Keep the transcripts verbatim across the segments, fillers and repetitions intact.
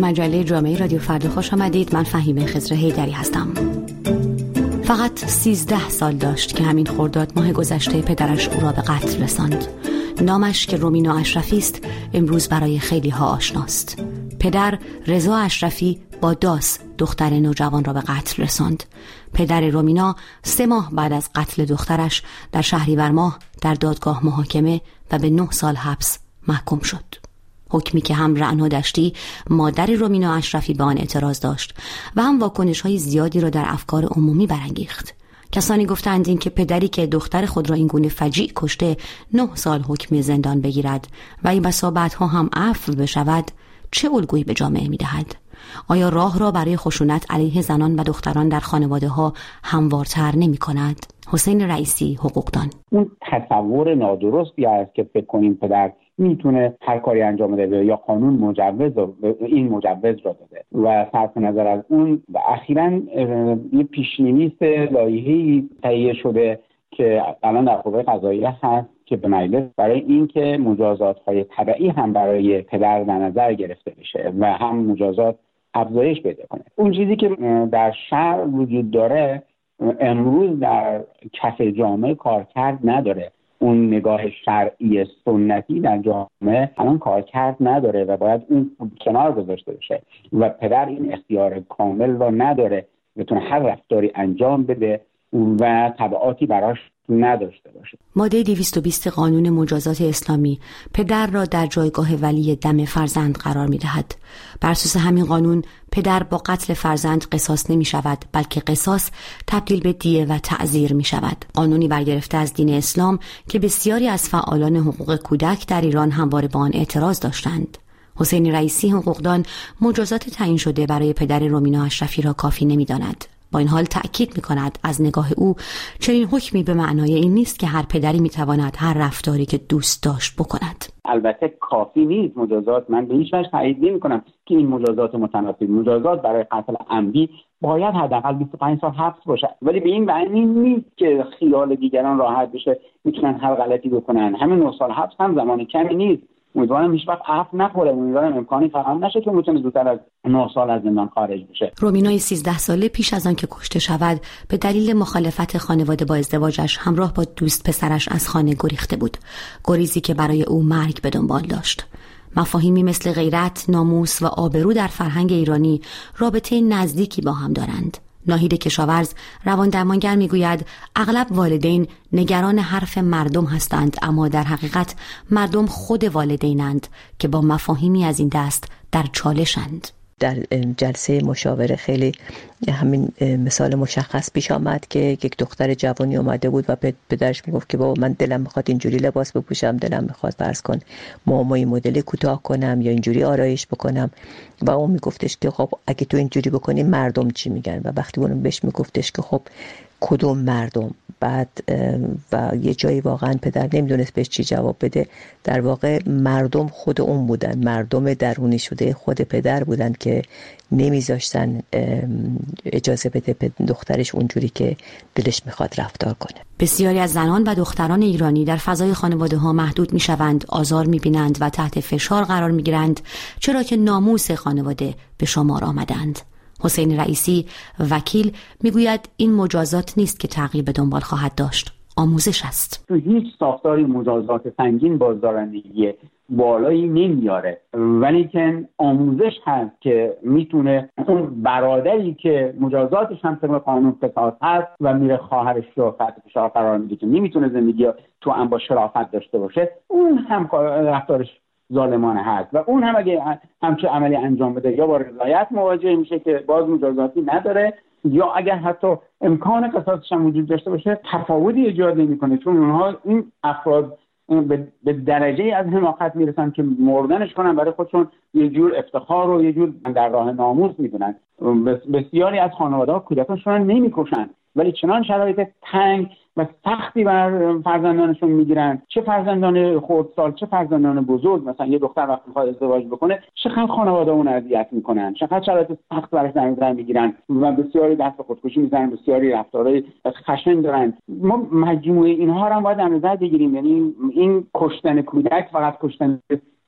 مجله جامعه رادیو فردا خوش آمدید. من فهیمه خضر حیدری هستم. فقط سیزده سال داشت که همین خرداد ماه گذشته پدرش او را به قتل رساند. نامش که رومینا اشرفی است امروز برای خیلی ها آشناست. پدر رضا اشرفی با داس دختر نوجوان را به قتل رساند. پدر رومینا سه ماه بعد از قتل دخترش در شهریور ماه در دادگاه محاکمه و به نه سال حبس محکوم شد. حکمی که هم رعنا دشتی مادر رومینا اشرفی به آن اعتراض داشت و هم واکنش‌های زیادی را در افکار عمومی برانگیخت. کسانی گفتند این که پدری که دختر خود را این گونه فجیع کشته نه سال حکم زندان بگیرد و این بسا بعدها هم عفو بشود چه الگویی به جامعه می‌دهد؟ آیا راه را برای خشونت علیه زنان و دختران در خانواده‌ها هموارتر نمی‌کند؟ حسین رئیسی، حقوقدان: اون تصور نادرستی است که فکر کنیم پدر میتونه هر کاری انجام بده یا قانون مجوز این مجوز را داده و صرف نظر از اون اخیراً یه پیش‌نویس لایحه‌ای تهیه شده که الان در قوه قضاییه هست که به مجلس برای اینکه مجازات‌های تبعی هم برای پدر در نظر گرفته بشه و هم مجازات افزایش پیدا کنه. اون چیزی که در شرع وجود داره امروز در کف جامعه کارکرد نداره. اون نگاه شرعی سنتی در جامعه الان کارکرد نداره و باید اون کنار گذاشته بشه و پدر این اختیار کامل رو نداره بتونه هر رفتاری انجام بده و تبعاتی براش نداشته باشه. ماده دویست و بیست قانون مجازات اسلامی پدر را در جایگاه ولی دم فرزند قرار می دهد. بر اساس همین قانون پدر با قتل فرزند قصاص نمی شود، بلکه قصاص تبدیل به دیه و تعزیر می شود. قانونی برگرفته از دین اسلام که بسیاری از فعالان حقوق کودک در ایران همواره با آن اعتراض داشتند. حسین رئیسی، حقوقدان: مجازات تعیین شده برای پدر رومینا اشرفی را کافی نمی داند. با این حال تأکید می‌کند از نگاه او چنین حکمی به معنای این نیست که هر پدری می‌تواند هر رفتاری که دوست داشت بکند. البته کافی نیست مجازات. من به هیچ وجه تایید نمی‌کنم که این مجازات متناسب. مجازات برای قتل عمدی باید حداقل بیست و پنج سال حبس باشه، ولی به این معنی نیست که خیال دیگران راحت بشه میتونن هر غلطی بکنن. همین نه سال حبس هم زمان کمی نیست. امیدوارم هیچ وقت عفو نخوره. امیدوارم امکانی فراهم نشه که میتونه زودتر از نه سال از زندان خارج بشه. رومینای سیزده ساله پیش از آن که کشته شود به دلیل مخالفت خانواده با ازدواجش همراه با دوست پسرش از خانه گریخته بود. گریزی که برای او مرگ به دنبال داشت. مفاهیمی مثل غیرت، ناموس و آبرو در فرهنگ ایرانی رابطه نزدیکی با هم دارند. ناهید کشاورز، روان درمانگر، میگوید اغلب والدین نگران حرف مردم هستند، اما در حقیقت مردم خود والدینند که با مفاهیمی از این دست در چالشند. در جلسه مشاوره خیلی همین مثال مشخص پیش آمد که یک دختر جوانی اومده بود و پدرش میگفت که بابا من دلم میخواد اینجوری لباس بپوشم، دلم میخواد فرض کن موهای مدل کوتاه کنم یا اینجوری آرایش بکنم و اون میگفتش که خب اگه تو اینجوری بکنی مردم چی میگن؟ و وقتی اون بهش میگفتش که خب کدوم مردم، بعد و یه جایی واقعا پدر نمیدونست بهش چی جواب بده. در واقع مردم خود اون بودن، مردم درونی شده خود پدر بودن که نمیذاشتن اجازه بده دخترش اونجوری که دلش میخواد رفتار کنه. بسیاری از زنان و دختران ایرانی در فضای خانواده ها محدود میشوند، آزار میبینند و تحت فشار قرار میگیرند، چرا که ناموس خانواده به شمار آمدند. حسین رئیسی، وکیل، میگوید این مجازات نیست که تغییر به دنبال خواهد داشت، آموزش است. تو هیچ ساختاری مجازات سنگین بازدارندگی بالایی نمیاره، ولی که آموزش هست که میتونه اون برادری که مجازاتش هم طبق قانون فساد هست و میره خواهرش رو تحت فشار قرار میده که نمیتونه زندگی تو هم با شرافت داشته باشه، اون هم رفتارش ظالمانه هست و اون هم اگه همچه عملی انجام بده یا با رضایت مواجه میشه که باز مجازاتی نداره، یا اگر حتی امکان قصاصش هم وجود داشته باشه تفاوتی ایجاد نمیکنه، چون اونها این افراد به درجه از حماقت میرسن که مردنش کنن برای خودشون یه جور افتخار و یه جور در راه ناموس میدونن. بسیاری از خانواده‌ها کودکانشون رو نمیکشن ولی چنان شرایط تنگ و سختی بر فرزندانشون میگیرن، چه فرزندان خردسال چه فرزندان بزرگ. مثلا یه دختر وقتی میخواد ازدواج بکنه چقدر خانواده اون اذیت میکنن، چقدر شرایط سخت براش در نظر میگیرن و بسیاری دست به خودکشی میزنن، بسیاری رفتارهای خشن دارن. ما مجموعه اینها رو هم باید در نظر بگیریم. یعنی این کشتن کودک فقط کشتن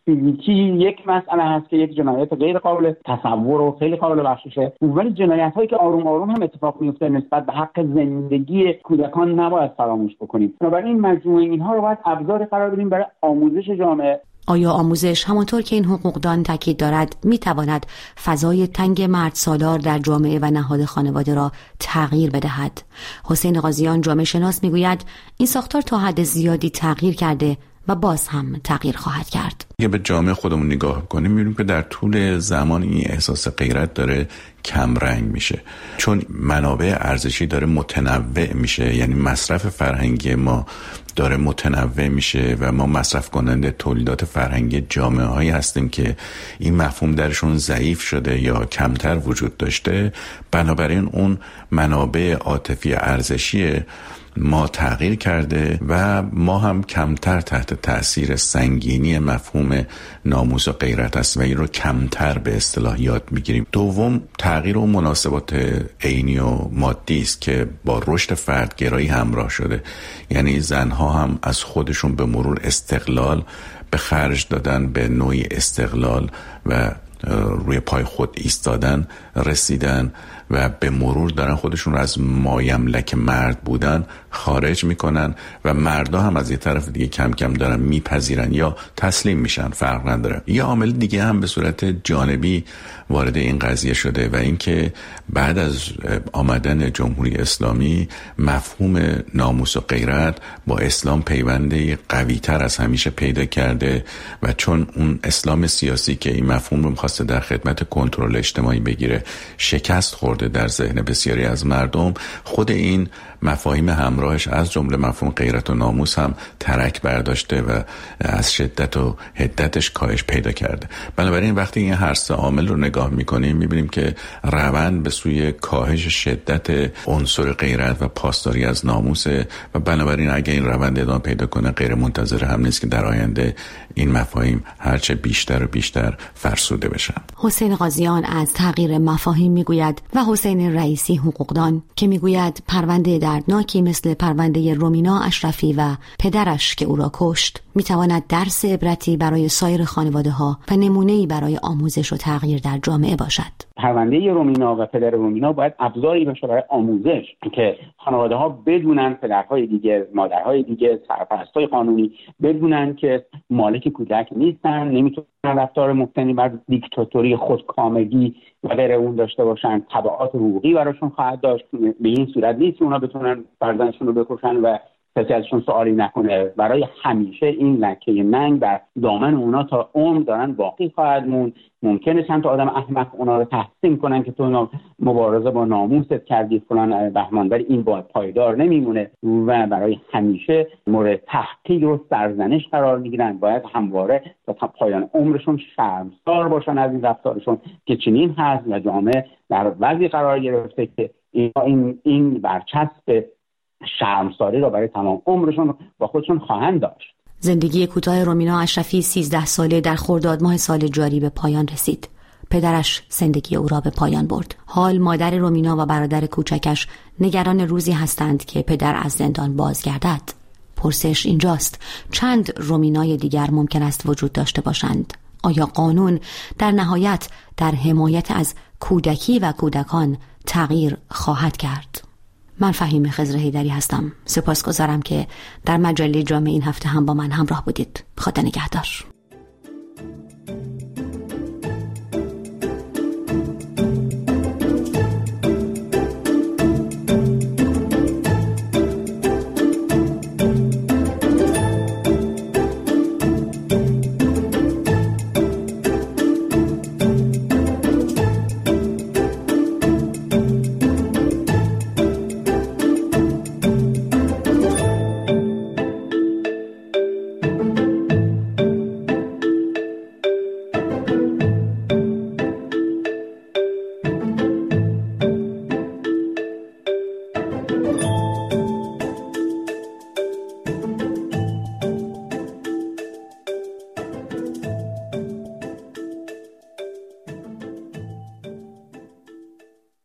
فیزیکی یک مسئله هست که یک جنایت غیر قابل تصور و خیلی قابل بخششه، ولی جنایت هایی که آروم آروم هم اتفاق میفته نسبت به حق زندگی کودکان نباید فراموش بکنیم. بنابراین مجموعه اینها رو باید ابزاری قرار بدیم برای آموزش جامعه. آیا آموزش همانطور که این حقوقدان تاکید دارد میتواند فضای تنگ مرد سالار در جامعه و نهاد خانواده را تغییر بدهد؟ حسین قاضیان جامعه شناس میگوید این ساختار تا حد زیادی تغییر کرده و باز هم تغییر خواهد کرد. اگه به جامعه خودمون نگاه کنیم می‌بینیم که در طول زمان این احساس غیرت داره کم رنگ میشه، چون منابع ارزشی داره متنوع میشه، یعنی مصرف فرهنگی ما داره متنوع میشه و ما مصرف کننده تولیدات فرهنگی جامعه هایی هستیم که این مفهوم درشون ضعیف شده یا کمتر وجود داشته. بنابراین اون منابع عاطفی ارزشی ما تغییر کرده و ما هم کمتر تحت تأثیر سنگینی مفهوم ناموس و غیرت است و این رو کمتر به اصطلاح یاد میگیریم. دوم، تغییر و مناسبات عینی و مادی است که با رشد فردگرایی همراه شده، یعنی زنها هم از خودشون به مرور استقلال به خرج دادن، به نوعی استقلال و روی پای خود ایستادن رسیدن و به مرور دارن خودشون رو از مایملک مرد بودن خارج میکنن و مردا هم از یه طرف دیگه کم کم دارن میپذیرن یا تسلیم میشن، فرق نداره. یه عامل دیگه هم به صورت جانبی وارد این قضیه شده و اینکه بعد از آمدن جمهوری اسلامی مفهوم ناموس و غیرت با اسلام پیوندی قوی تر از همیشه پیدا کرده و چون اون اسلام سیاسی که این مفهوم رو میخواسته در خدمت کنترل اجتماعی بگیره شکست خورده در ذهن بسیاری از مردم، خود این مفاهیم همراهش از جمله مفهوم غیرت و ناموس هم ترک برداشته و از شدت و حدتش کاهش پیدا کرده. بنابراین وقتی این هر سه عامل رو نگاه میکنیم میبینیم که روند به سوی کاهش شدت عنصر غیرت و پاسداری از ناموس و بنابراین اگه این روند ادامه پیدا کنه غیر منتظره هم نیست که در آینده این مفاهیم هرچه بیشتر و بیشتر فرسوده بشن. حسین قاضیان از تغییر مفاهیم میگوید و حسین رئیسی حقوقدان که میگوید پرونده دردناکی مثل پرونده رومینا اشرفی و پدرش که او را کشت میتواند درس عبرتی برای سایر خانواده‌ها و نمونه‌ای برای آموزش و تغییر در جامعه باشد. پرونده رومینا و پدر رومینا باید ابزاری باشه برای آموزش که خانواده‌ها بدونن، پدرهای دیگه، مادرهای دیگه، سرپرستای قانونی بدونن که مالک کودک نیستن، نمیتونن رفتار مبتنی بر دیکتاتوری، خودکامگی و غیره اون داشته باشن، تبعات حقوقی براشون خواهد داشت. به این صورت نیست اونا بتونن فرزندشون رو بکشن و کسی ازشون سوالی نکنه. برای همیشه این لکه ننگ بر دامن اونا تا عمر دارن باقی خواهد موند. ممکنه چند تا آدم احمق اونا رو تحسین کنن که تو اونا مبارزه با ناموست کردی فلان بهمان، ولی این باید پایدار نمیمونه و برای همیشه مورد تحقیر و سرزنش قرار میگیرن. باید همواره تا پایان عمرشون شرمسار باشن از این رفتارشون که چنین هست و جامعه در وضعی قرار گرفته که این این برچسب شرمساری را برای تمام عمرشون با خودشون خواهند داشت. زندگی کوتاه رومینا اشرفی سیزده ساله در خرداد ماه سال جاری به پایان رسید. پدرش زندگی او را به پایان برد. حال مادر رومینا و برادر کوچکش نگران روزی هستند که پدر از زندان بازگردد. پرسش اینجاست چند رومینای دیگر ممکن است وجود داشته باشند؟ آیا قانون در نهایت در حمایت از کودکی و کودکان تغییر خواهد کرد؟ من فهیم خضر حیدری هستم. سپاسگزارم که در مجله جامعه این هفته هم با من همراه بودید. خدا نگهدار.